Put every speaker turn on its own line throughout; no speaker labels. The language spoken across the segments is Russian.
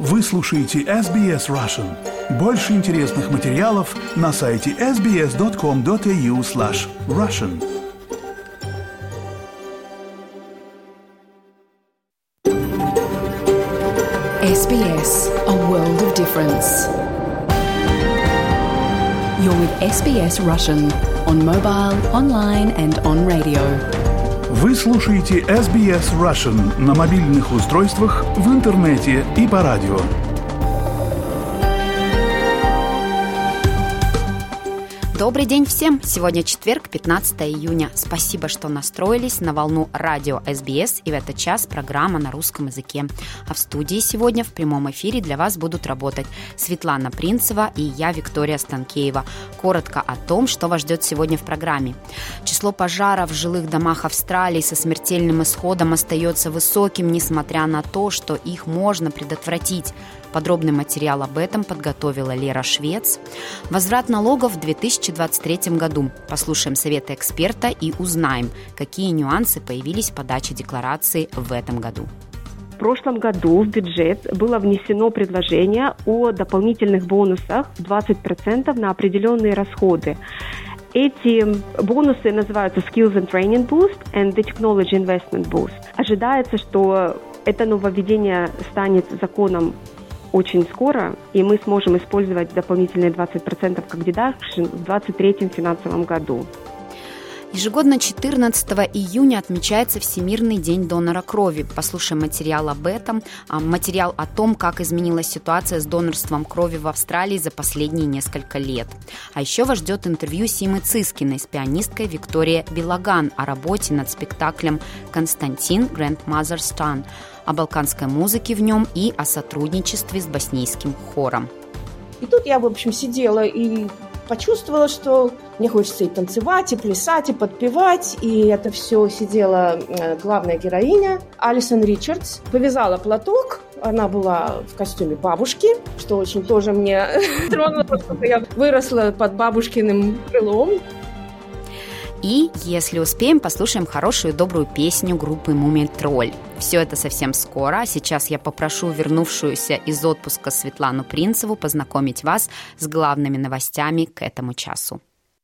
Вы слушаете SBS Russian. Больше интересных материалов на сайте sbs.com.au/russian.
SBS, a world of difference. You're with SBS Russian on mobile, online and on radio.
Вы слушаете SBS Russian на мобильных устройствах, в интернете и по радио.
Добрый день всем! Сегодня четверг, 15 июня. Спасибо, что настроились на волну радио SBS, и в этот час программа на русском языке. А в студии сегодня в прямом эфире для вас будут работать Светлана Принцева и я, Виктория Станкеева. Коротко о том, что вас ждет сегодня в программе. Число пожаров в жилых домах Австралии со смертельным исходом остается высоким, несмотря на то, что их можно предотвратить. Подробный материал об этом подготовила Лера Швец. Возврат налогов в 2023 году. Послушаем советы эксперта и узнаем, какие нюансы появились в подаче декларации в этом году.
В прошлом году в бюджет было внесено предложение о дополнительных бонусах 20% на определенные расходы. Эти бонусы называются Skills and Training Boost and the Technology Investment Boost. Ожидается, что это нововведение станет законом очень скоро, и мы сможем использовать дополнительные 20% как deduction в 2023 финансовом году.
Ежегодно 14 июня отмечается Всемирный день донора крови. Послушаем материал об этом, материал о том, как изменилась ситуация с донорством крови в Австралии за последние несколько лет. А еще вас ждет интервью Симы Цискиной с пианисткой Викторией Билаган о работе над спектаклем «Константин. Grandmother's Son», о балканской музыке в нем и о сотрудничестве с боснийским хором.
И тут я, в общем, сидела и почувствовала, что мне хочется и танцевать, и плясать, и подпевать. И это все сидела главная героиня Алисон Ричардс. Повязала платок. Она была в костюме бабушки, что очень тоже мне тронуло, поскольку я выросла под бабушкиным крылом.
И, если успеем, послушаем хорошую добрую песню группы «Мумий Тролль». Все это совсем скоро, а сейчас я попрошу вернувшуюся из отпуска Светлану Принцеву познакомить вас с главными новостями к этому часу.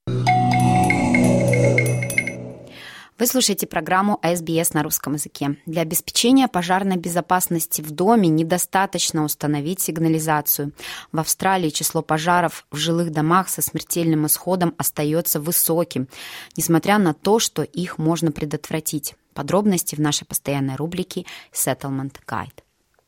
Вы слушаете программу SBS на русском языке. Для обеспечения пожарной безопасности в доме недостаточно установить сигнализацию. В Австралии число пожаров в жилых домах со смертельным исходом остается высоким, несмотря на то, что их можно предотвратить. Подробности в нашей постоянной рубрике Settlement Guide.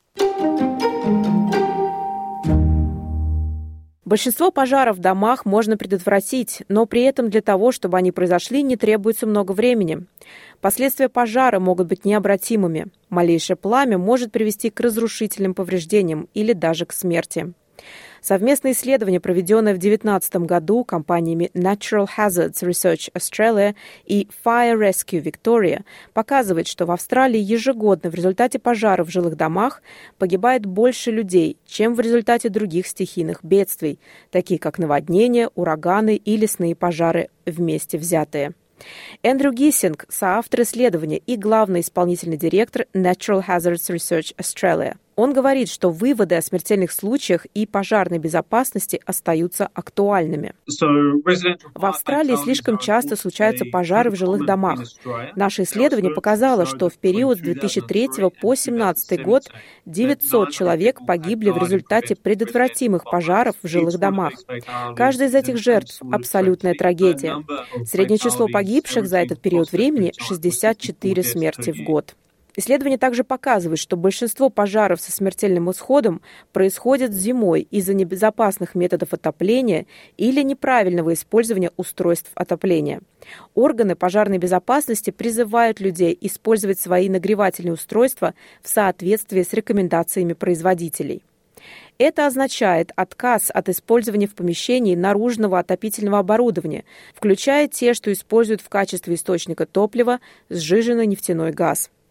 Большинство пожаров в домах можно предотвратить, но при этом для того, чтобы они произошли, не требуется много времени. Последствия пожара могут быть необратимыми. Малейшее пламя может привести к разрушительным повреждениям или даже к смерти. Совместное исследование, проведенное в 2019 году компаниями Natural Hazards Research Australia и Fire Rescue Victoria, показывает, что в Австралии ежегодно в результате пожаров в жилых домах погибает больше людей, чем в результате других стихийных бедствий, такие как наводнения, ураганы и лесные пожары вместе взятые. Эндрю Гиссинг, соавтор исследования и главный исполнительный директор Natural Hazards Research Australia. Он говорит, что выводы о смертельных случаях и пожарной безопасности остаются актуальными. В Австралии слишком часто случаются пожары в жилых домах. Наше исследование показало, что в период с 2003 по 2017 год 900 человек погибли в результате предотвратимых пожаров в жилых домах. Каждая из этих жертв – абсолютная трагедия. Среднее число погибших за этот период времени – 64 смерти в год. Исследование также показывает, что большинство пожаров со смертельным исходом происходят зимой из-за небезопасных методов отопления или неправильного использования устройств отопления. Органы пожарной безопасности призывают людей использовать свои нагревательные устройства в соответствии с рекомендациями производителей. Это означает отказ от использования в помещении наружного отопительного оборудования, включая те, что используют в качестве источника топлива сжиженный нефтяной газ.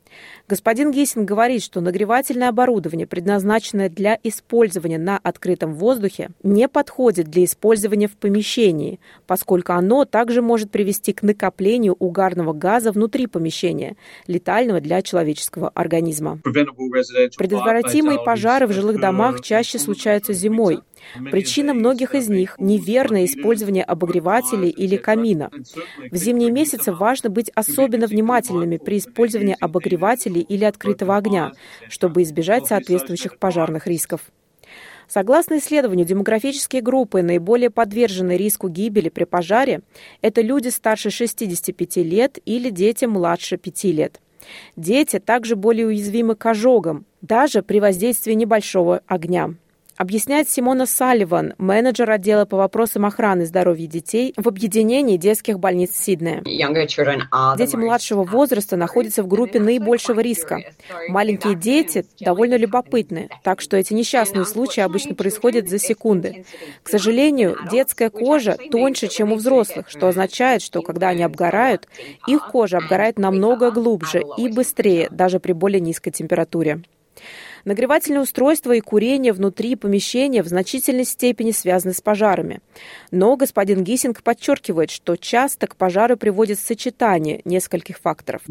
Господин Гиссинг говорит, что нагревательное оборудование, предназначенное для использования на открытом воздухе, не подходит для использования в помещении, поскольку оно также может привести к накоплению угарного газа внутри помещения, летального для человеческого организма. Предотвратимые пожары в жилых домах чаще случаются зимой. Причина многих из них – неверное использование обогревателей или камина. В зимние месяцы важно быть особенно внимательными при использовании обогревателей или открытого огня, чтобы избежать соответствующих пожарных рисков. Согласно исследованию, демографические группы, наиболее подверженные риску гибели при пожаре, это люди старше 65 лет или дети младше 5 лет. Дети также более уязвимы к ожогам, даже при воздействии небольшого огня. Объясняет Симона Салливан, менеджер отдела по вопросам охраны здоровья детей в объединении детских больниц Сиднея. Дети младшего возраста находятся в группе наибольшего риска. Маленькие дети довольно любопытны, так что эти несчастные случаи обычно происходят за секунды. К сожалению, детская кожа тоньше, чем у взрослых, что означает, что когда они обгорают, их кожа обгорает намного глубже и быстрее, даже при более низкой температуре. Нагревательные устройства и курение внутри помещения в значительной степени связаны с пожарами. Но господин Гиссинг подчеркивает, что часто к пожару приводит сочетание нескольких факторов.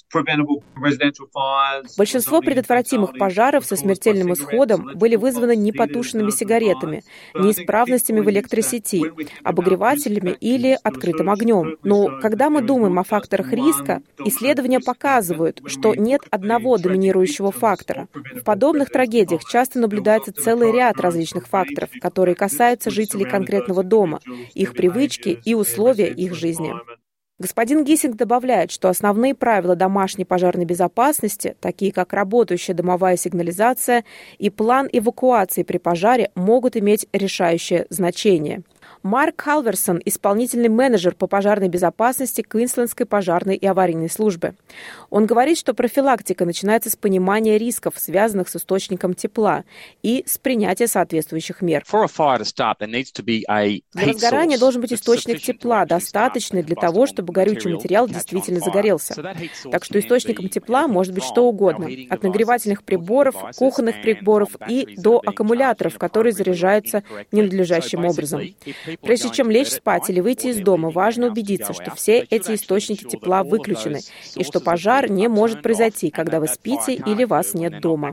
Большинство предотвратимых пожаров со смертельным исходом были вызваны непотушенными сигаретами, неисправностями в электросети, обогревателями или открытым огнем. Но когда мы думаем о факторах риска, исследования показывают, что нет одного доминирующего фактора. В подобных трагедиях часто наблюдается целый ряд различных факторов, которые касаются жителей конкретного дома, их привычки и условия их жизни. Господин Гиссинг добавляет, что основные правила домашней пожарной безопасности, такие как работающая дымовая сигнализация и план эвакуации при пожаре, могут иметь решающее значение. Марк Халверсон – исполнительный менеджер по пожарной безопасности Квинслендской пожарной и аварийной службы. Он говорит, что профилактика начинается с понимания рисков, связанных с источником тепла, и с принятия соответствующих мер. Для возгорания должен быть источник тепла, достаточный для того, чтобы горючий материал действительно загорелся. Так что источником тепла может быть что угодно, от нагревательных приборов, кухонных приборов и до аккумуляторов, которые заряжаются ненадлежащим образом. Прежде чем лечь спать или выйти из дома, важно убедиться, что все эти источники тепла выключены и что пожар не может произойти, когда вы спите или вас нет дома.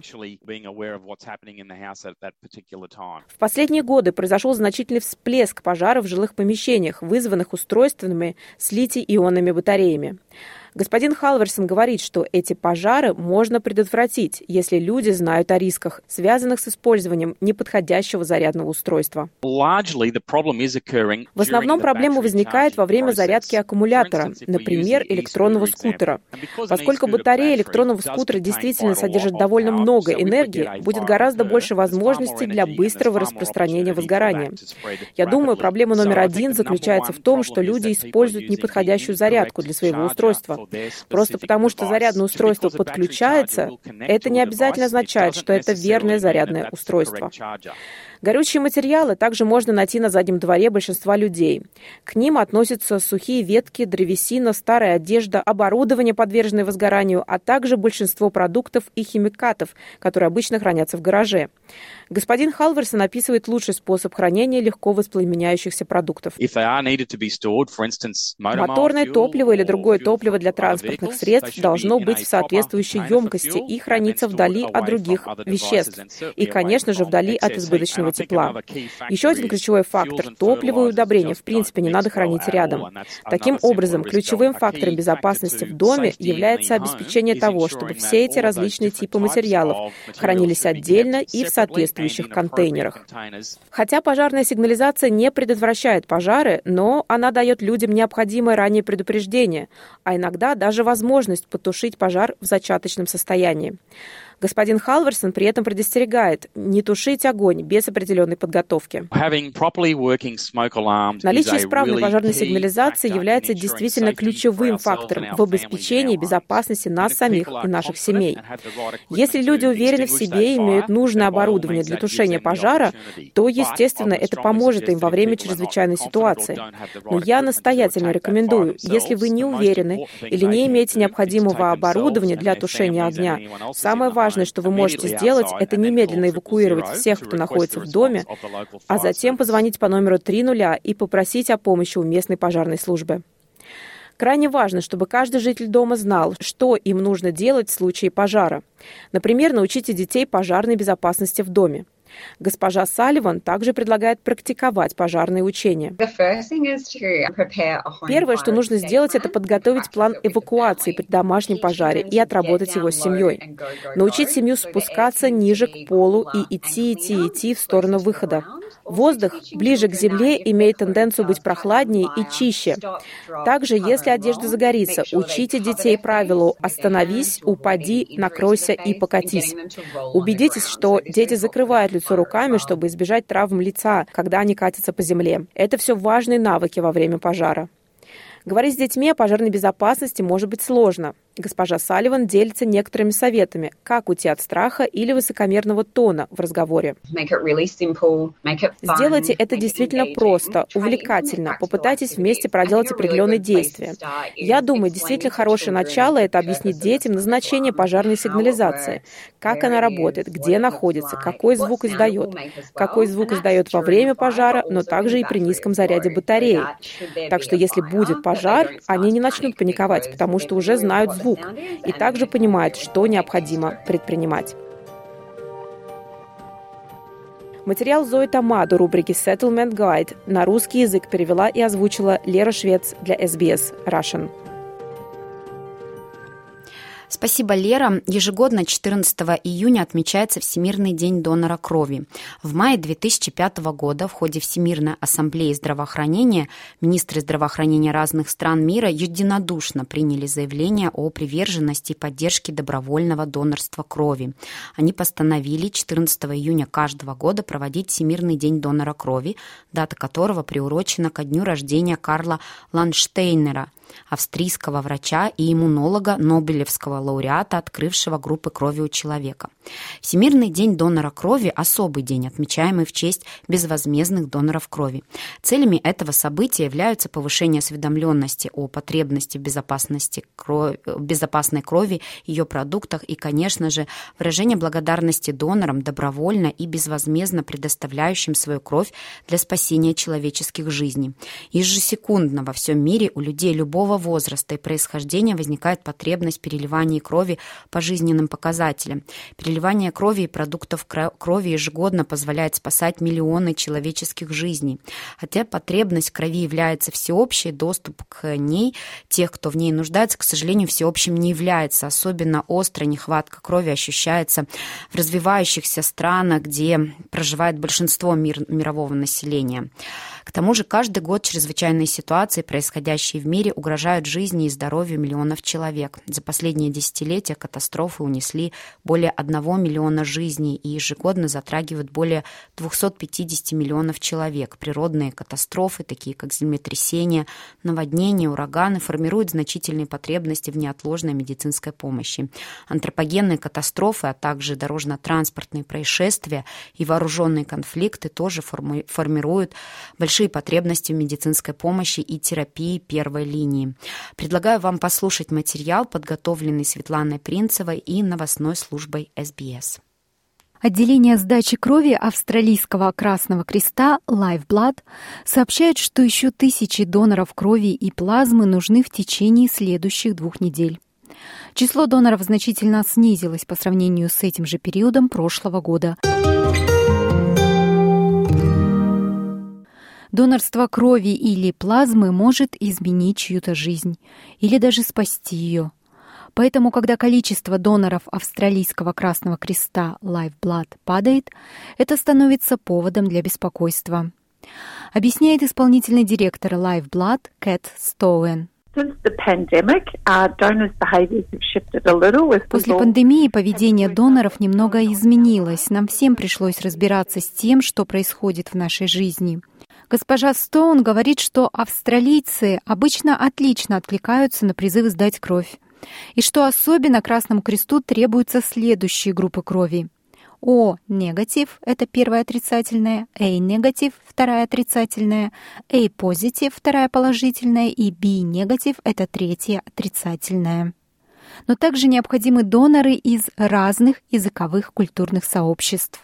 В последние годы произошел значительный всплеск пожаров в жилых помещениях, вызванных устройствами с литий-ионными батареями. Господин Халверсон говорит, что эти пожары можно предотвратить, если люди знают о рисках, связанных с использованием неподходящего зарядного устройства. В основном проблема возникает во время зарядки аккумулятора, например, электронного скутера. Поскольку батарея электронного скутера действительно содержит довольно много энергии, будет гораздо больше возможностей для быстрого распространения возгорания. Я думаю, проблема номер один заключается в том, что люди используют неподходящую зарядку для своего устройства. Просто потому, что зарядное устройство подключается, это не обязательно означает, что это верное зарядное устройство. Горючие материалы также можно найти на заднем дворе большинства людей. К ним относятся сухие ветки, древесина, старая одежда, оборудование, подверженное возгоранию, а также большинство продуктов и химикатов, которые обычно хранятся в гараже. Господин Халверсон описывает лучший способ хранения легко воспламеняющихся продуктов. Моторное топливо или другое топливо для транспортных средств должно быть в соответствующей емкости и храниться вдали от других веществ. И, конечно же, вдали от избыточного тепла. Еще один ключевой фактор – топливо и удобрения в принципе не надо хранить рядом. Таким образом, ключевым фактором безопасности в доме является обеспечение того, чтобы все эти различные типы материалов хранились отдельно и в соответствующих контейнерах. Хотя пожарная сигнализация не предотвращает пожары, но она дает людям необходимое раннее предупреждение, а иногда даже возможность потушить пожар в зачаточном состоянии. Господин Халверсон при этом предостерегает не тушить огонь без определенной подготовки. Наличие исправной пожарной сигнализации является действительно ключевым фактором в обеспечении безопасности нас самих и наших семей. Если люди уверены в себе и имеют нужное оборудование для тушения пожара, то, естественно, это поможет им во время чрезвычайной ситуации. Но я настоятельно рекомендую, если вы не уверены или не имеете необходимого оборудования для тушения огня, самое важное, что вы можете сделать, это немедленно эвакуировать всех, кто находится в доме, а затем позвонить по номеру 300 и попросить о помощи у местной пожарной службы. Крайне важно, чтобы каждый житель дома знал, что им нужно делать в случае пожара. Например, научите детей пожарной безопасности в доме. Госпожа Салливан также предлагает практиковать пожарные учения. Первое, что нужно сделать, это подготовить план эвакуации при домашнем пожаре и отработать его с семьей. Научить семью спускаться ниже к полу и идти в сторону выхода. Воздух ближе к земле имеет тенденцию быть прохладнее и чище. Также, если одежда загорится, учите детей правилу «остановись, упади, накройся и покатись». Убедитесь, что дети закрывают лицо руками, чтобы избежать травм лица, когда они катятся по земле. Это все важные навыки во время пожара. Говорить с детьми о пожарной безопасности может быть сложно. Госпожа Салливан делится некоторыми советами, как уйти от страха или высокомерного тона в разговоре. Сделайте это действительно просто, увлекательно, попытайтесь вместе проделать определенные действия. Я думаю, действительно хорошее начало – это объяснить детям назначение пожарной сигнализации, как она работает, где находится, какой звук издает во время пожара, но также и при низком заряде батареи. Так что если будет пожар, они не начнут паниковать, потому что уже знают звук и также понимают, что необходимо предпринимать. Материал Зои Тамаду рубрики Settlement Guide на русский язык перевела и озвучила Лера Швец для SBS Russian.
Спасибо, Лера. Ежегодно 14 июня отмечается Всемирный день донора крови. В мае 2005 года в ходе Всемирной ассамблеи здравоохранения министры здравоохранения разных стран мира единодушно приняли заявление о приверженности и поддержке добровольного донорства крови. Они постановили 14 июня каждого года проводить Всемирный день донора крови, дата которого приурочена ко дню рождения Карла Ландштейнера, австрийского врача и иммунолога, Нобелевского лауреата, открывшего группы крови у человека. Всемирный день донора крови – особый день, отмечаемый в честь безвозмездных доноров крови. Целями этого события являются повышение осведомленности о потребности в безопасной крови, ее продуктах и, конечно же, выражение благодарности донорам, добровольно и безвозмездно предоставляющим свою кровь для спасения человеческих жизней. Ежесекундно во всем мире у людей любого возраста и происхождения возникает потребность в переливании крови по жизненным показателям. Переливание крови и продуктов крови ежегодно позволяет спасать миллионы человеческих жизней. Хотя потребность в крови является всеобщей, доступ к ней тех, кто в ней нуждается, к сожалению, всеобщим не является. Особенно острая нехватка крови ощущается в развивающихся странах, где проживает большинство мирового населения. К тому же каждый год чрезвычайные ситуации, происходящие в мире, угрожают жизни и здоровью миллионов человек. За последние десятилетия катастрофы унесли более 1 миллиона жизней и ежегодно затрагивают более 250 миллионов человек. Природные катастрофы, такие как землетрясения, наводнения, ураганы, формируют значительные потребности в неотложной медицинской помощи. Антропогенные катастрофы, а также дорожно-транспортные происшествия и вооруженные конфликты тоже формируют большие потребности в медицинской помощи и терапии первой линии. Предлагаю вам послушать материал, подготовленный Светланой Принцевой и новостной службой SBS.
Отделение сдачи крови Австралийского Красного Креста Lifeblood сообщает, что еще тысячи доноров крови и плазмы нужны в течение следующих 2 недель. Число доноров значительно снизилось по сравнению с этим же периодом прошлого года. Донорство крови или плазмы может изменить чью-то жизнь или даже спасти ее. Поэтому, когда количество доноров Австралийского Красного Креста Lifeblood падает, это становится поводом для беспокойства. Объясняет исполнительный директор Lifeblood Кэт Стоуэн. После пандемии поведение доноров немного изменилось. Нам всем пришлось разбираться с тем, что происходит в нашей жизни. Госпожа Стоун говорит, что австралийцы обычно отлично откликаются на призывы сдать кровь, и что особенно Красному Кресту требуются следующие группы крови. О-негатив – это первая отрицательная, А-негатив – вторая отрицательная, А-позитив – вторая положительная и B-негатив – это третья отрицательная. Но также необходимы доноры из разных языковых культурных сообществ.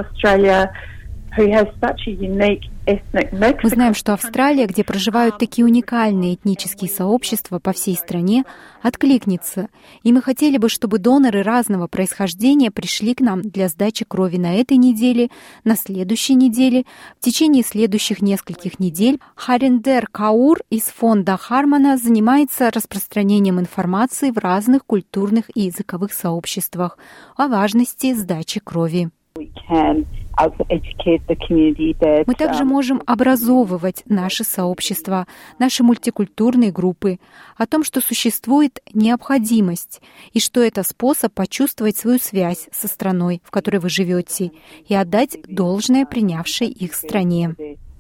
Мы знаем, что Австралия, где проживают такие уникальные этнические сообщества по всей стране, откликнется. И мы хотели бы, чтобы доноры разного происхождения пришли к нам для сдачи крови на этой неделе, на следующей неделе, в течение следующих нескольких недель. Хариндер Каур из фонда Хармона занимается распространением информации в разных культурных и языковых сообществах о важности сдачи крови. Мы также можем образовывать наши сообщества, наши мультикультурные группы о том, что существует необходимость и что это способ почувствовать свою связь со страной, в которой вы живете, и отдать должное принявшей их стране.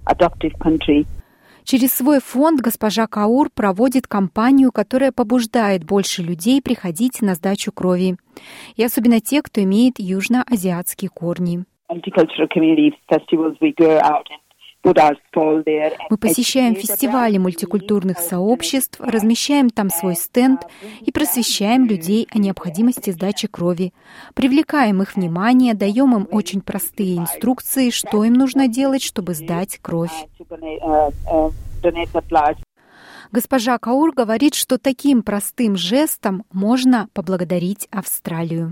Через свой фонд госпожа Каур проводит кампанию, которая побуждает больше людей приходить на сдачу крови, и особенно те, кто имеет южноазиатские корни. Мы посещаем фестивали мультикультурных сообществ, размещаем там свой стенд и просвещаем людей о необходимости сдачи крови. Привлекаем их внимание, даем им очень простые инструкции, что им нужно делать, чтобы сдать кровь. Госпожа Каур говорит, что таким простым жестом можно поблагодарить Австралию.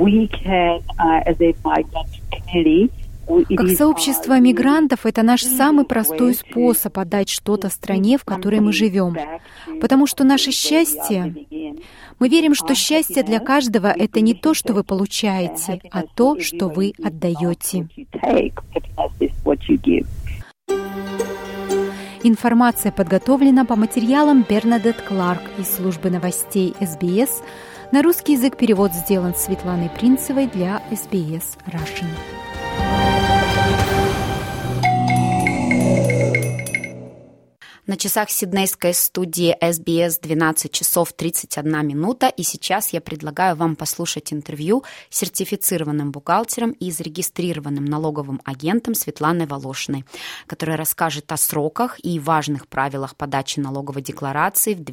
Как сообщество мигрантов, это наш самый простой способ отдать что-то стране, в которой мы живем. Потому что наше счастье... Мы верим, что счастье для каждого — это не то, что вы получаете, а то, что вы отдаете. Информация подготовлена по материалам Бернадетт Кларк из службы новостей СБС. На русский язык перевод сделан Светланой Принцевой для SBS Russian.
На часах сиднейской студии SBS 12 часов 31 минута, и сейчас я предлагаю вам послушать интервью с сертифицированным бухгалтером и зарегистрированным налоговым агентом Светланой Волошиной, которая расскажет о сроках и важных правилах подачи налоговой декларации в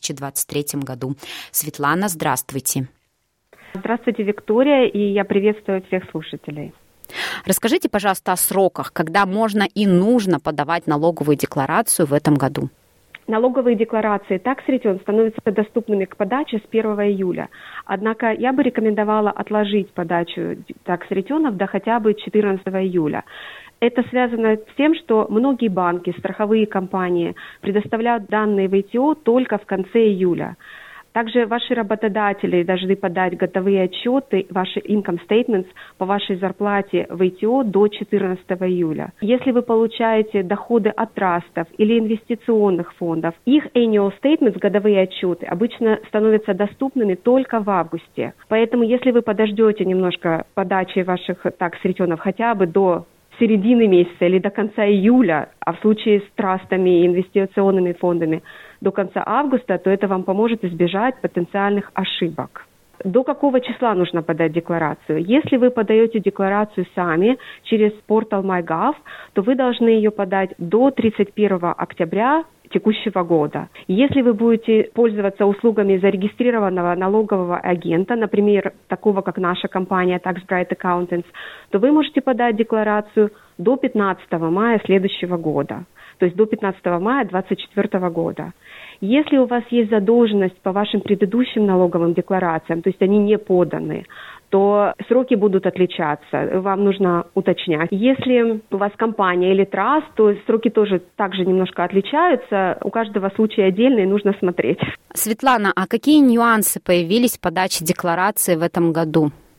2023 году. Светлана, здравствуйте.
Здравствуйте, Виктория, и я приветствую всех слушателей.
Расскажите, пожалуйста, о сроках, когда можно и нужно подавать налоговую декларацию в этом году.
Налоговые декларации Tax Return становятся доступными к подаче с 1 июля. Однако я бы рекомендовала отложить подачу Tax Return до хотя бы 14 июля. Это связано с тем, что многие банки, страховые компании предоставляют данные в ИТО только в конце июля. Также ваши работодатели должны подать годовые отчеты, ваши income statements по вашей зарплате в ИТО до 14 июля. Если вы получаете доходы от трастов или инвестиционных фондов, их annual statements, годовые отчеты, обычно становятся доступными только в августе. Поэтому если вы подождете немножко подачи ваших tax-ретёрнов хотя бы до середины месяца или до конца июля, а в случае с трастами и инвестиционными фондами до конца августа, то это вам поможет избежать потенциальных ошибок. До какого числа нужно подать декларацию? Если вы подаете декларацию сами через портал MyGov, то вы должны ее подать до 31 октября текущего года. Если вы будете пользоваться услугами зарегистрированного налогового агента, например, такого как наша компания TaxBright Accountants, то вы можете подать декларацию до 15 мая следующего года, то есть до 15 мая 2024 года. Если у вас есть задолженность по вашим предыдущим налоговым декларациям, то есть они не поданы, то сроки будут отличаться, вам нужно уточнять. Если у вас компания или траст, то сроки тоже также немножко отличаются, у каждого случая отдельно и нужно смотреть.
Светлана, а какие нюансы появились в подаче декларации в этом году?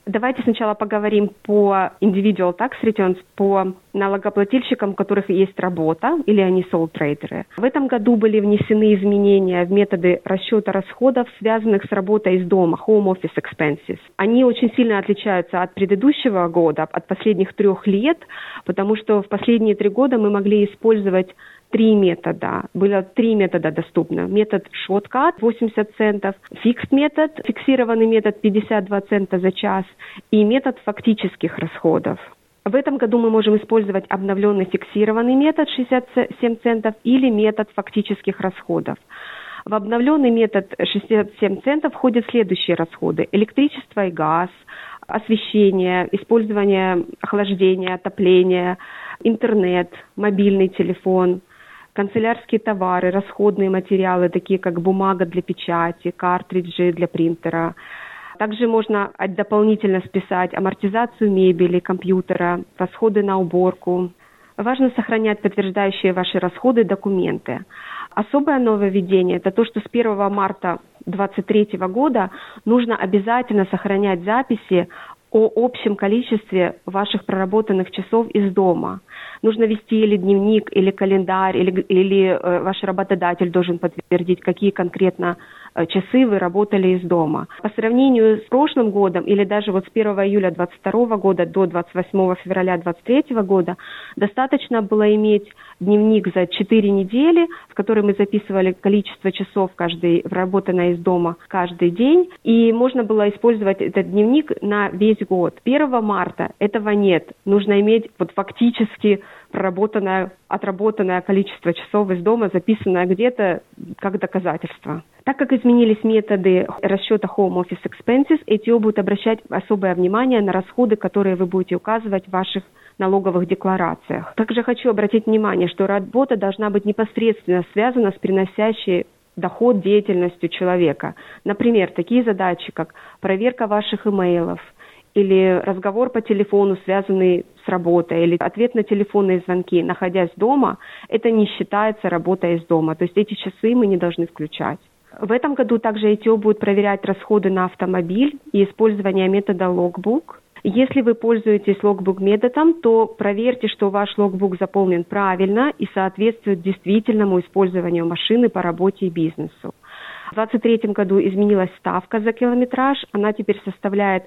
Давайте сначала поговорим по individual tax returns, по налогоплательщикам, у которых есть работа или они sole trader. В этом году были внесены изменения в методы расчета расходов, связанных с работой из дома, home office expenses. Они очень сильно отличаются от предыдущего года, от последних 3 лет, потому что в последние 3 года мы могли использовать 3 метода. Было 3 метода доступны. Метод shortcut 80 центов, fixed метод, фиксированный метод 52 цента за час и метод фактических расходов. В этом году мы можем использовать обновленный фиксированный метод 67 центов или метод фактических расходов. В обновленный метод 67 центов входят следующие расходы: электричество и газ, освещение, использование охлаждения, отопления, интернет, мобильный телефон, канцелярские товары, расходные материалы, такие как бумага для печати, картриджи для принтера. Также можно дополнительно списать амортизацию мебели, компьютера, расходы на уборку. Важно сохранять подтверждающие ваши расходы документы. Особое нововведение – это то, что с 1 марта 2023 года нужно обязательно сохранять записи о общем количестве ваших проработанных часов из дома. Нужно вести или дневник, или календарь, или ваш работодатель должен подтвердить, какие конкретно часы вы работали из дома. По сравнению с прошлым годом, или даже вот с 1 июля 2022 года до 28 февраля 2023 года, достаточно было иметь дневник за 4 недели, в который мы записывали количество часов проработанное из дома каждый день, и можно было использовать этот дневник на весь год. 1 марта этого нет. Нужно иметь фактически отработанное количество часов из дома, записанное где-то как доказательство. Так как изменились методы расчета Home Office Expenses, ЭТО будет обращать особое внимание на расходы, которые вы будете указывать в ваших налоговых декларациях. Также хочу обратить внимание, что работа должна быть непосредственно связана с приносящей доход деятельностью человека. Например, такие задачи, как проверка ваших имейлов, или разговор по телефону, связанный с работой, или ответ на телефонные звонки, находясь дома, это не считается работой из дома. То есть эти часы мы не должны включать. В этом году также ЭТО будет проверять расходы на автомобиль и использование метода логбук. Если вы пользуетесь логбук методом, то проверьте, что ваш логбук заполнен правильно и соответствует действительному использованию машины по работе и бизнесу. В 2023 году изменилась ставка за километраж, она теперь составляет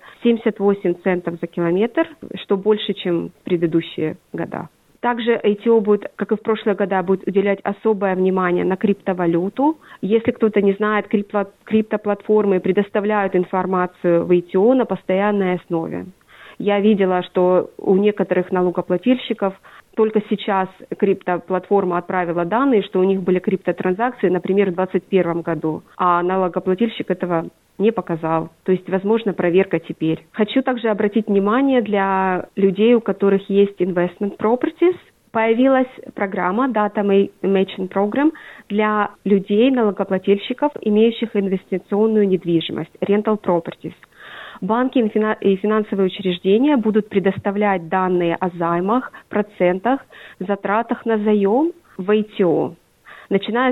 78 центов за километр, что больше, чем в предыдущие года. Также ЭТО будет, как и в прошлые года, будет уделять особое внимание на криптовалюту. Если кто-то не знает, криптоплатформы предоставляют информацию в ЭТО на постоянной основе. Я видела, что у некоторых налогоплательщиков только сейчас криптоплатформа отправила данные, что у них были криптотранзакции, например, в 2021 году, а налогоплательщик этого не показал. То есть, возможно, проверка теперь. Хочу также обратить внимание для людей, у которых есть investment properties. Появилась программа Data Matching Program для людей, налогоплательщиков, имеющих инвестиционную недвижимость, rental properties. Банки и финансовые учреждения будут предоставлять данные о займах, процентах, затратах на заем в ЭТО, начиная с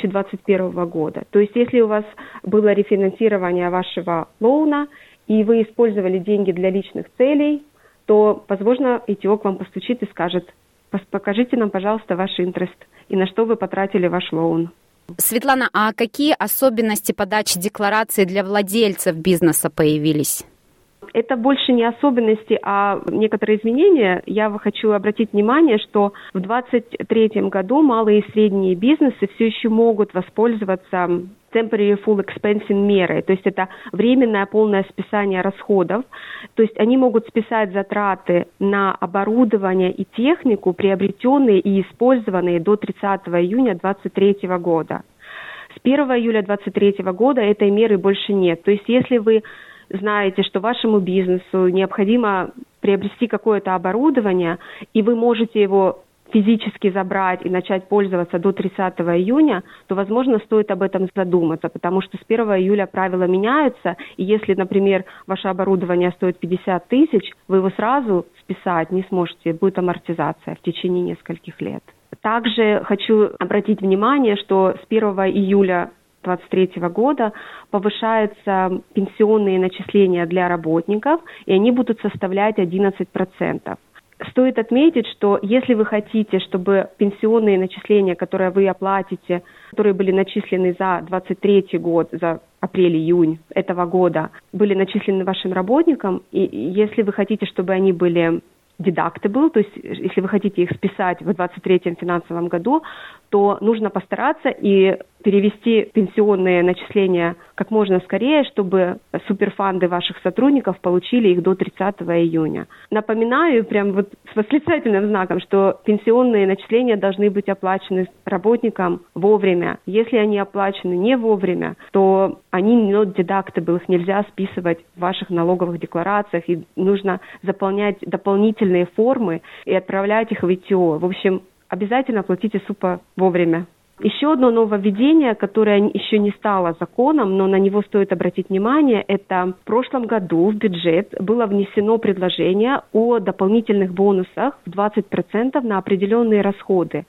2021 года. То есть, если у вас было рефинансирование вашего лоуна, и вы использовали деньги для личных целей, то, возможно, ЭТО к вам постучит и скажет: покажите нам, пожалуйста, ваш интерес и на что вы потратили ваш лоун.
Светлана, а какие особенности подачи декларации для владельцев бизнеса появились?
Это больше не особенности, а некоторые изменения. Я хочу обратить внимание, что в 2023 году малые и средние бизнесы все еще могут воспользоваться temporary full expensing мерой, то есть это временное полное списание расходов. То есть они могут списать затраты на оборудование и технику, приобретенные и использованные до 30 июня 2023 года. С 1 июля 2023 года этой меры больше нет. То есть если вы знаете, что вашему бизнесу необходимо приобрести какое-то оборудование, и вы можете его физически забрать и начать пользоваться до 30 июня, то, возможно, стоит об этом задуматься, потому что с 1 июля правила меняются, и если, например, ваше оборудование стоит 50 тысяч, вы его сразу списать не сможете, будет амортизация в течение нескольких лет. Также хочу обратить внимание, что с 1 июля 2023 года повышаются пенсионные начисления для работников, и они будут составлять 11%. Стоит отметить, что если вы хотите, чтобы пенсионные начисления, которые вы оплатите, которые были начислены за 2023 год, за апрель-июнь этого года, были начислены вашим работникам, и если вы хотите, чтобы они были deductible, то есть если вы хотите их списать в 2023 финансовом году, то нужно постараться и перевести пенсионные начисления как можно скорее, чтобы суперфанды ваших сотрудников получили их до 30 июня. Напоминаю, прям вот с восклицательным знаком, что пенсионные начисления должны быть оплачены работникам вовремя. Если они оплачены не вовремя, то они not deductible, их нельзя списывать в ваших налоговых декларациях, и нужно заполнять дополнительные формы и отправлять их в ИТО. В общем, обязательно платите СУПа вовремя. Еще одно нововведение, которое еще не стало законом, но на него стоит обратить внимание, это в прошлом году в бюджет было внесено предложение о дополнительных бонусах в 20% на определенные расходы.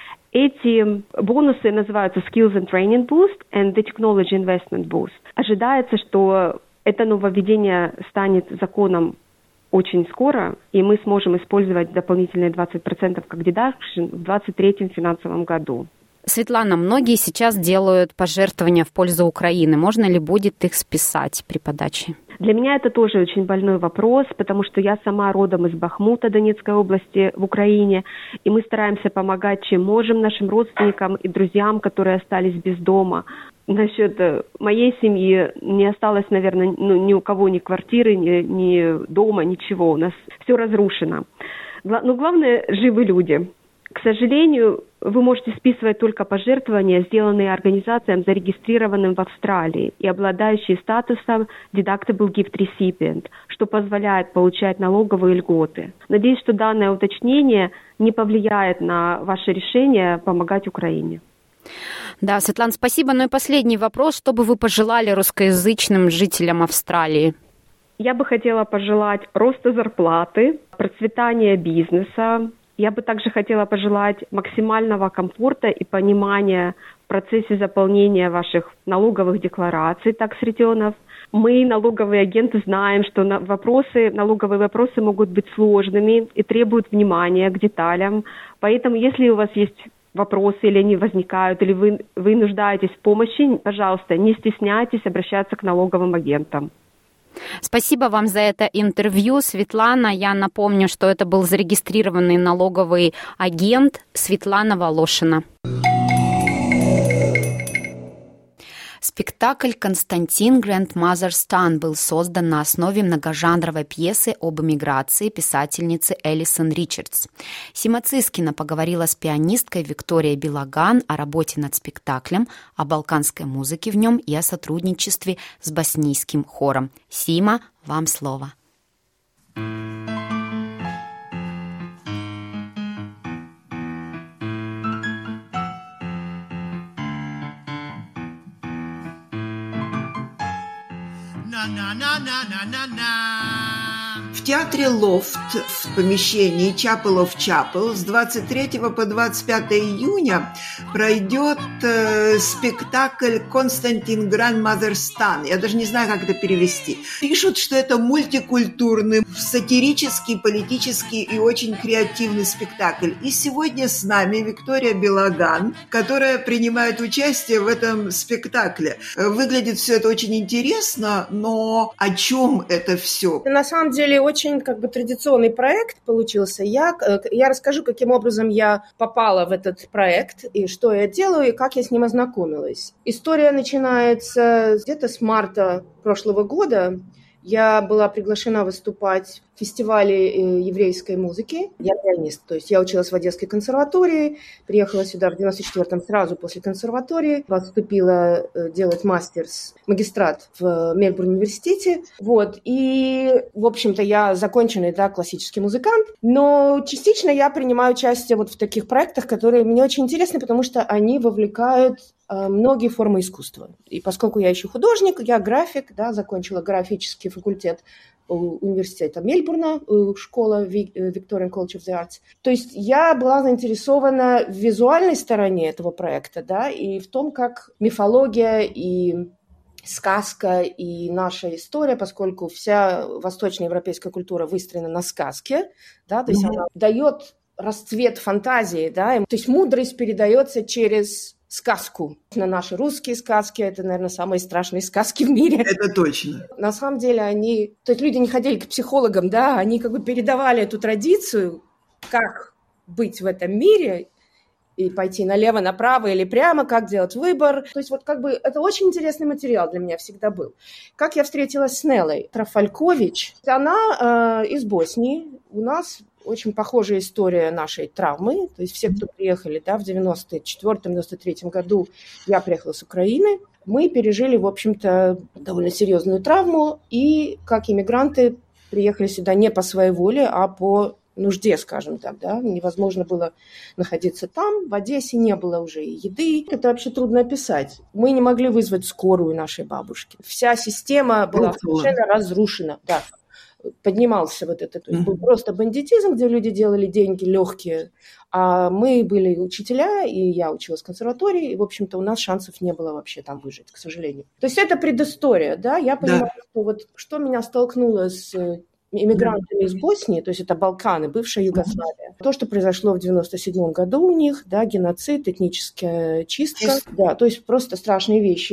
Эти бонусы называются Skills and Training Boost and the Technology Investment Boost. Ожидается, что это нововведение станет законом очень скоро, и мы сможем использовать дополнительные 20% как deduction в 2023 финансовом году.
Светлана, многие сейчас делают пожертвования в пользу Украины. Можно ли будет их списать при подаче?
Для меня это тоже очень больной вопрос, потому что я сама родом из Бахмута, Донецкой области, в Украине, и мы стараемся помогать, чем можем, нашим родственникам и друзьям, которые остались без дома. Насчет моей семьи не осталось, наверное, ни у кого ни квартиры, ни дома, ничего. У нас все разрушено. Но главное, живы люди. К сожалению, вы можете списывать только пожертвования, сделанные организациям, зарегистрированным в Австралии и обладающие статусом Deductible Gift Recipient, что позволяет получать налоговые льготы. Надеюсь, что данное уточнение не повлияет на ваше решение помогать Украине.
Да, Светлана, спасибо. Ну и последний вопрос. Что бы вы пожелали русскоязычным жителям Австралии?
Я бы хотела пожелать роста зарплаты, процветания бизнеса. Я бы также хотела пожелать максимального комфорта и понимания в процессе заполнения ваших налоговых деклараций, такс-ретёрнов. Мы, налоговые агенты, знаем, что налоговые вопросы могут быть сложными и требуют внимания к деталям. Поэтому, если у вас есть вопросы или они возникают, или вы нуждаетесь в помощи, пожалуйста, не стесняйтесь обращаться к налоговым агентам.
Спасибо вам за это интервью, Светлана. Я напомню, что это был зарегистрированный налоговый агент Светлана Волошина. Спектакль «Константин Grandmother's Son» был создан на основе многожанровой пьесы об эмиграции писательницы Элисон Ричардс. Сима Цискина поговорила с пианисткой Викторией Билаган о работе над спектаклем, о балканской музыке в нем и о сотрудничестве с боснийским хором. Сима, вам слово.
В театре «Лофт» в помещении Chapel of Chapel с 23 по 25 июня пройдет спектакль «Константин Grandmother's Son». Я даже не знаю, как это перевести. Пишут, что это мультикультурный, сатирический, политический и очень креативный спектакль. И сегодня с нами Виктория Билаган, которая принимает участие в этом спектакле. Выглядит все это очень интересно, но о чем это все?
На самом деле очень традиционный проект получился. Я расскажу, каким образом я попала в этот проект, и что я делаю, и как я с ним ознакомилась. История начинается где-то с марта прошлого года. Я была приглашена выступать в фестивале еврейской музыки. Я пианист, то есть я училась в Одесской консерватории, приехала сюда в 94-м сразу после консерватории, поступила делать магистрат в Мельбурн-университете. И, в общем-то, я законченный, классический музыкант, но частично я принимаю участие в таких проектах, которые мне очень интересны, потому что они вовлекают многие формы искусства. И поскольку я еще художник, я график, закончила графический факультет университета Мельбурна, школа Victorian College of the Arts. То есть я была заинтересована в визуальной стороне этого проекта, да, и в том, как мифология и сказка и наша история, поскольку вся восточноевропейская культура выстроена на сказке, да, то есть она дает расцвет фантазии, да, то есть мудрость передается через сказку. На наши русские сказки, это, наверное, самые страшные сказки в мире.
Это точно.
На самом деле то есть люди не ходили к психологам, да, они как бы передавали эту традицию, как быть в этом мире, и пойти налево, направо или прямо, как делать выбор. То есть вот как бы это очень интересный материал для меня всегда был. Как я встретилась с Неллой Трафалькович. Она из Боснии. У нас очень похожая история нашей травмы. То есть все, кто приехали, да, в 94-93 году, я приехала с Украины. Мы пережили, в общем-то, довольно серьезную травму. И как иммигранты приехали сюда не по своей воле, а по нужде, скажем так, да, невозможно было находиться там, в Одессе не было уже еды, это вообще трудно описать. Мы не могли вызвать скорую нашей бабушки. Вся система была совершенно разрушена, да. Поднимался вот этот, то есть был просто бандитизм, где люди делали деньги легкие, а мы были учителя, и я училась в консерватории, и, в общем-то, у нас шансов не было вообще там выжить, к сожалению. То есть это предыстория, да, я понимаю, что вот что меня столкнуло с иммигрантами из Боснии, то есть это Балканы, бывшая Югославия. То, что произошло в 97 году у них, да, геноцид, этническая чистка, да, то есть просто страшные вещи.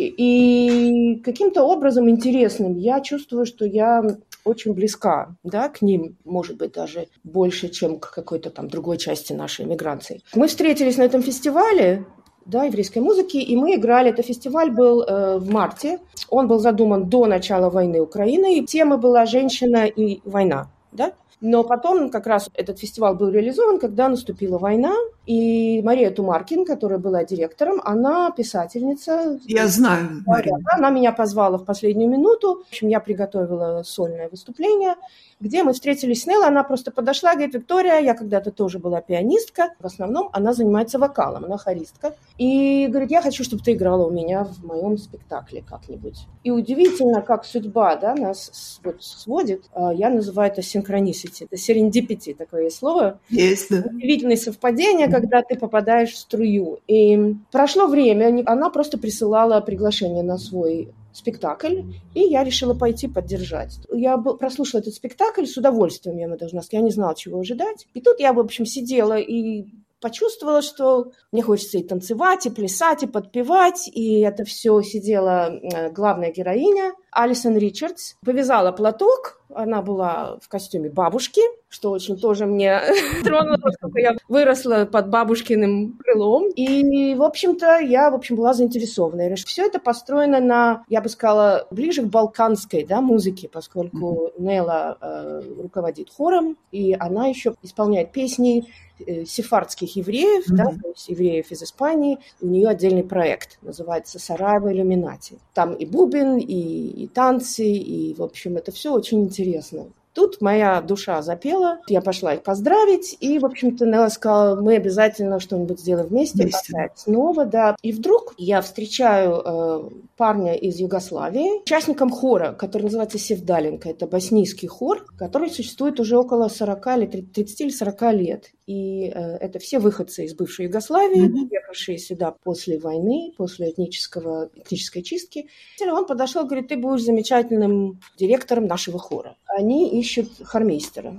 И каким-то образом интересным я чувствую, что я очень близка, да, к ним, может быть, даже больше, чем к какой-то там другой части нашей эмиграции. Мы встретились на этом фестивале, да, еврейской музыки, и мы играли. Этот фестиваль был в марте. Он был задуман до начала войны Украины, и тема была «Женщина и война», да? Но потом как раз этот фестиваль был реализован, когда наступила война, и Мария Тумаркин, которая была директором, она писательница.
Я знаю, Мария.
Она меня позвала в последнюю минуту. В общем, я приготовила сольное выступление, где мы встретились с Неллой. Она просто подошла и говорит: Виктория, я когда-то тоже была пианистка. В основном она занимается вокалом, она хористка. И говорит: я хочу, чтобы ты играла у меня в моем спектакле как-нибудь. И удивительно, как судьба, да, нас вот сводит. Я называю это synchronicity. Это serendipity, такое есть слово.
Есть, да.
Удивительные совпадения, когда ты попадаешь в струю. И прошло время, она просто присылала приглашение на свой спектакль, и я решила пойти поддержать. Я прослушала этот спектакль с удовольствием, я должна сказать, я не знала, чего ожидать. И тут я, в общем, сидела и почувствовала, что мне хочется и танцевать, и плясать, и подпевать, и это все сидела главная героиня Алисон Ричардс. Повязала платок, она была в костюме бабушки, что очень тоже мне тронуло, поскольку я выросла под бабушкиным крылом. И, в общем-то, я, была заинтересована. Все это построено на, я бы сказала, ближе к балканской, да, музыке, поскольку Нелла руководит хором, и она еще исполняет песни сефардских евреев, да, то есть евреев из Испании. У нее отдельный проект, называется «Сараево Иллюминати». Там и бубен, и танцы, и, в общем, это все очень интересно. Тут моя душа запела, я пошла их поздравить, и, в общем-то, Нелла сказала: мы обязательно что-нибудь сделаем вместе. Опять снова, да. И вдруг я встречаю парня из Югославии, участником хора, который называется Севдаленко. Это боснийский хор, который существует уже около 40 или 30 или 40 лет. И это все выходцы из бывшей Югославии, приехавшие сюда после войны, после этнической чистки. Он подошел и говорит: ты будешь замечательным директором нашего хора. Они ищут хормейстера.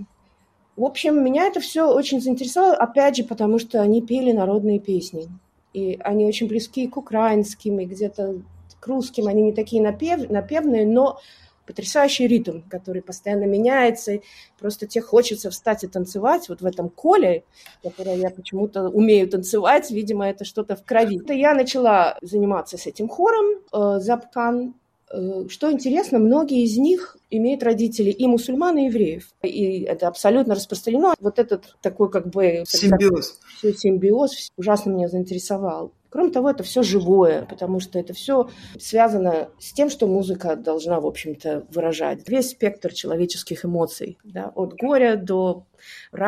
В общем, меня это все очень заинтересовало, опять же, потому что они пели народные песни. И они очень близки к украинским, и где-то к русским. Они не такие напевные, но потрясающий ритм, который постоянно меняется. Просто тебе хочется встать и танцевать вот в этом коле, которое я почему-то умею танцевать. Видимо, это что-то в крови. Я начала заниматься с этим хором «Запкан». Что интересно, многие из них имеют родителей и мусульман, и евреев. И это абсолютно распространено. Вот этот такой симбиоз ужасно меня заинтересовал. Кроме того, это все живое, потому что это все связано с тем, что музыка должна, в общем-то, выражать. Весь спектр человеческих эмоций, да, от горя до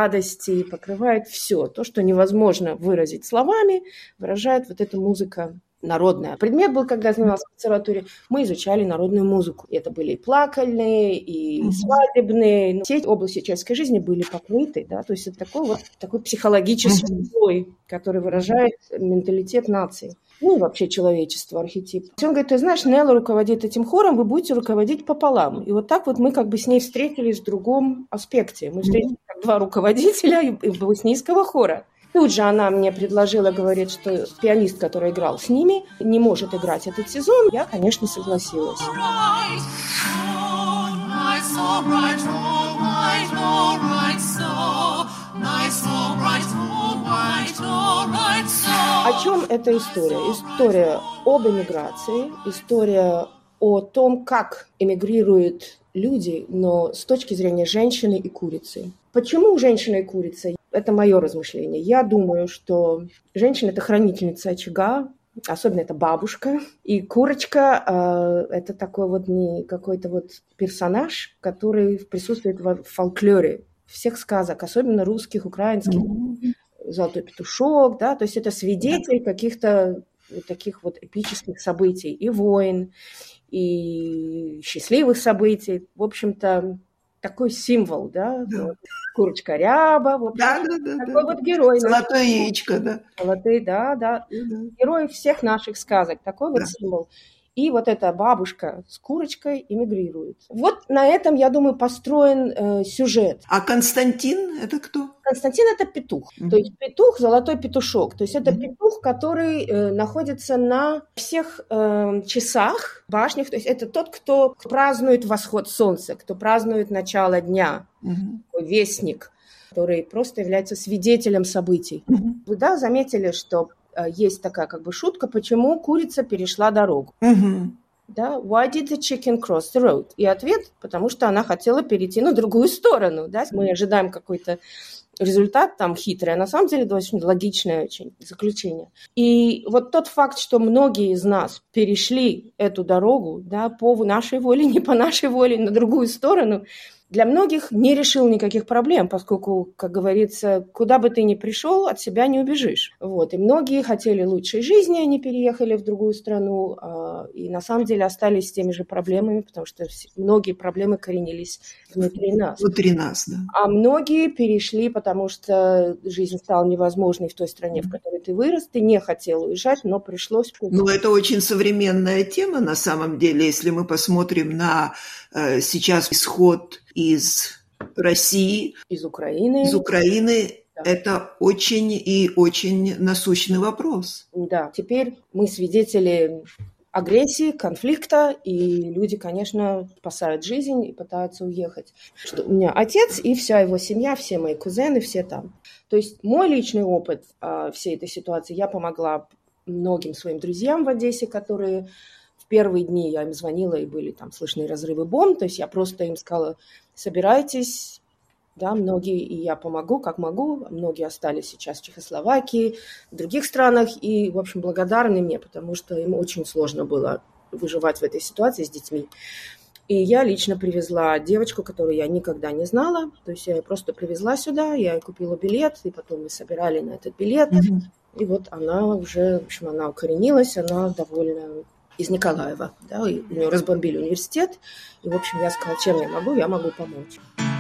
радости, покрывает все. То, что невозможно выразить словами, выражает вот эта музыка народная. Предмет был, когда я занималась в консерватории, мы изучали народную музыку. Это были и плакальные, и свадебные. Все области человеческой жизни были покрыты, да, то есть это такой психологический слой, который выражает менталитет нации. Ну и вообще человечество, архетип. Он говорит, ты знаешь, Нелла руководит этим хором, вы будете руководить пополам. И вот так вот мы как бы с ней встретились в другом аспекте. Мы встретились как два руководителя боснийского хора. Тут же она мне предложила, говорит, что пианист, который играл с ними, не может играть этот сезон. Я, конечно, согласилась. О чем эта история? История об эмиграции, история о том, как эмигрируют люди, но с точки зрения женщины и курицы. Почему женщина и курица? Это мое размышление. Я думаю, что женщина – это хранительница очага, особенно это бабушка. И курочка – это такой вот не какой-то вот персонаж, который присутствует в фольклоре всех сказок, особенно русских, украинских. Золотой петушок, да, то есть это свидетель каких-то вот таких вот эпических событий, и войн, и счастливых событий. В общем-то, такой символ, да, вот. Курочка ряба, в общем, такой вот герой.
Золотое яичко, да.
Золотые, да. Герой всех наших сказок, такой вот символ. И вот эта бабушка с курочкой эмигрирует. Вот на этом, я думаю, построен сюжет.
А Константин – это кто?
Константин – это петух. То есть петух, золотой петушок. То есть это петух, который находится на всех часах, башнях. То есть это тот, кто празднует восход солнца, кто празднует начало дня. Вестник, который просто является свидетелем событий. Вы, да, заметили, что есть такая как бы шутка, почему курица перешла дорогу. Да? Why did the chicken cross the road? И ответ, потому что она хотела перейти на другую сторону. Да? Мы ожидаем какой-то результат там хитрый, а на самом деле это очень логичное очень заключение. И вот тот факт, что многие из нас перешли эту дорогу, да, по нашей воле, не по нашей воле, на другую сторону, для многих не решил никаких проблем, поскольку, как говорится, куда бы ты ни пришел, от себя не убежишь. Вот. И многие хотели лучшей жизни, они переехали в другую страну, и на самом деле остались с теми же проблемами, потому что многие проблемы коренились внутри нас.
Внутри нас, да.
А многие перешли, потому что жизнь стала невозможной в той стране, в которой ты вырос. Ты не хотел уезжать, но пришлось.
Ну, это очень современная тема, на самом деле. Если мы посмотрим на сейчас исход из России,
из Украины,
да. Это очень и очень насущный вопрос.
Да, теперь мы свидетели агрессии, конфликта, и люди, конечно, спасают жизнь и пытаются уехать. Что у меня отец и вся его семья, все мои кузены, все там. То есть мой личный опыт всей этой ситуации, я помогла многим своим друзьям в Одессе, которые в первые дни я им звонила, и были там слышны разрывы бомб, то есть я просто им сказала, собирайтесь, да, многие, и я помогу, как могу, многие остались сейчас в Чехословакии, в других странах, и, в общем, благодарны мне, потому что им очень сложно было выживать в этой ситуации с детьми. И я лично привезла девочку, которую я никогда не знала, то есть я ее просто привезла сюда, я ей купила билет, и потом мы собирали на этот билет, и вот она уже, в общем, она укоренилась, она довольно из Николаева, да, и у нее разбомбили университет, и, в общем, я сказала, чем я могу помочь.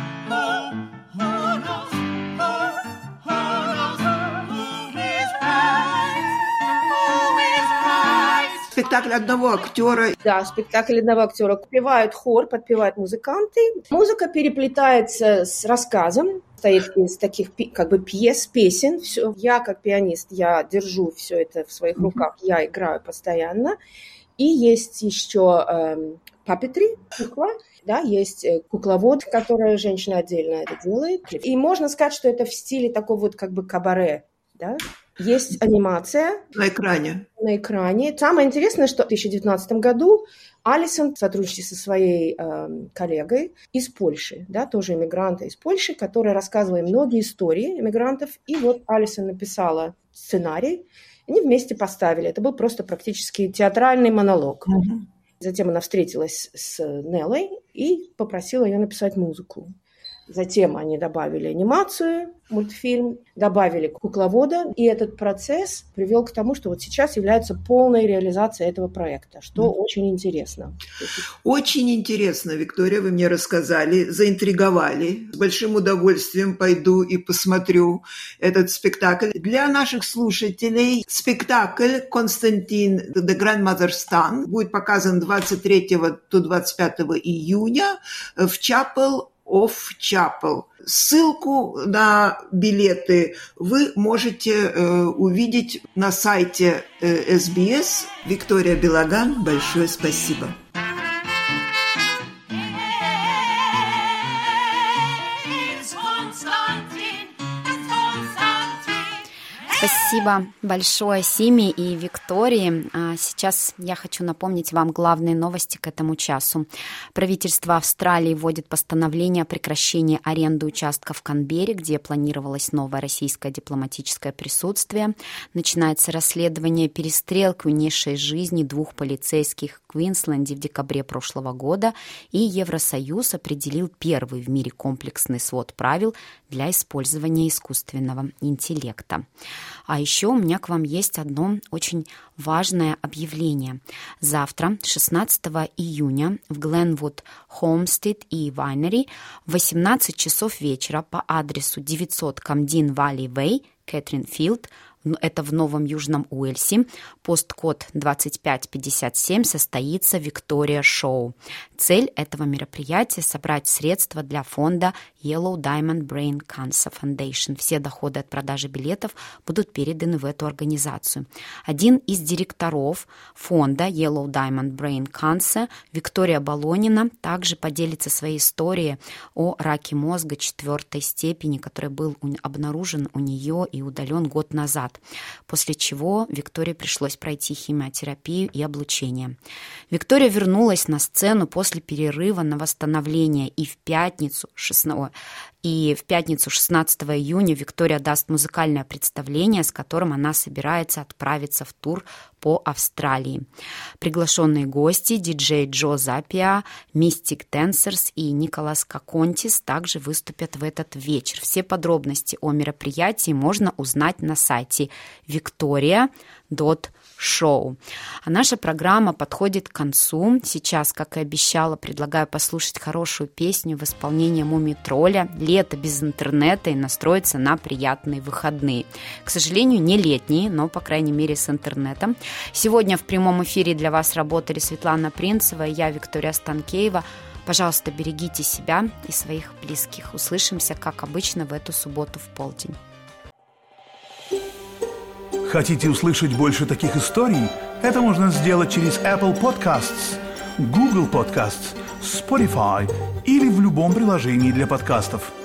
Спектакль одного актера.
Да, спектакль одного актера. Подпевают хор, подпевают музыканты. Музыка переплетается с рассказом. Состоит из таких как бы пьес, песен. Все. Я как пианист, я держу все это в своих руках. Я играю постоянно. И есть еще puppetry, кукла. Да, есть кукловод, которая женщина отдельно это делает. И можно сказать, что это в стиле такого вот как бы кабаре. Да? Есть анимация.
На экране.
На экране. Самое интересное, что в 2019 году Алисон в сотрудничестве со своей коллегой из Польши, да, тоже иммигранта из Польши, которая рассказывала многие истории иммигрантов. И вот Алисон написала сценарий. Они вместе поставили. Это был просто практически театральный монолог. Затем она встретилась с Неллой и попросила ее написать музыку. Затем они добавили анимацию, мультфильм, добавили кукловода, и этот процесс привел к тому, что вот сейчас является полной реализацией этого проекта, что очень интересно.
Очень интересно, Виктория, вы мне рассказали, заинтриговали. С большим удовольствием пойду и посмотрю этот спектакль. Для наших слушателей спектакль «Константин The Grandmother's Tongue» будет показан 23 до 25 июня в Chapel of Chapel. Ссылку на билеты вы можете увидеть на сайте СБС. Виктория Белоган, большое спасибо.
Спасибо большое Симе и Виктории. Сейчас я хочу напомнить вам главные новости к этому часу. Правительство Австралии вводит постановление о прекращении аренды участка в Канберре, где планировалось новое российское дипломатическое присутствие. Начинается расследование перестрелки, унесшей жизни 2 полицейских в Квинсленде в декабре прошлого года, и Евросоюз определил первый в мире комплексный свод правил для использования искусственного интеллекта. А еще у меня к вам есть одно очень важное объявление. Завтра, 16 июня, в Glenwood Homestead и Winery в 18 часов вечера по адресу 900 Camden Valley Way, Кэтринфилд, это в Новом Южном Уэльсе, посткод 2557, состоится Виктория Шоу. Цель этого мероприятия – собрать средства для фонда Yellow Diamond Brain Cancer Foundation. Все доходы от продажи билетов будут переданы в эту организацию. Один из директоров фонда Yellow Diamond Brain Cancer, Виктория Болонина, также поделится своей историей о раке мозга 4 степени, который был обнаружен у нее и удален год назад, после чего Виктории пришлось пройти химиотерапию и облучение. Виктория вернулась на сцену после перерыва на восстановление, и в пятницу 16 июня Виктория даст музыкальное представление, с которым она собирается отправиться в тур по Австралии. Приглашенные гости диджей Джо Запиа, Mystic Dancers и Николас Коконтис также выступят в этот вечер. Все подробности о мероприятии можно узнать на сайте victoria.show. А наша программа подходит к концу. Сейчас, как и обещала, предлагаю послушать хорошую песню в исполнении Мумий-тролля «Лето без интернета» и настроиться на приятные выходные. К сожалению, не летние, но, по крайней мере, с интернетом. Сегодня в прямом эфире для вас работали Светлана Принцева и я, Виктория Станкеева. Пожалуйста, берегите себя и своих близких. Услышимся, как обычно, в эту субботу в полдень.
Хотите услышать больше таких историй? Это можно сделать через Apple Podcasts, Google Podcasts, Spotify или в любом приложении для подкастов.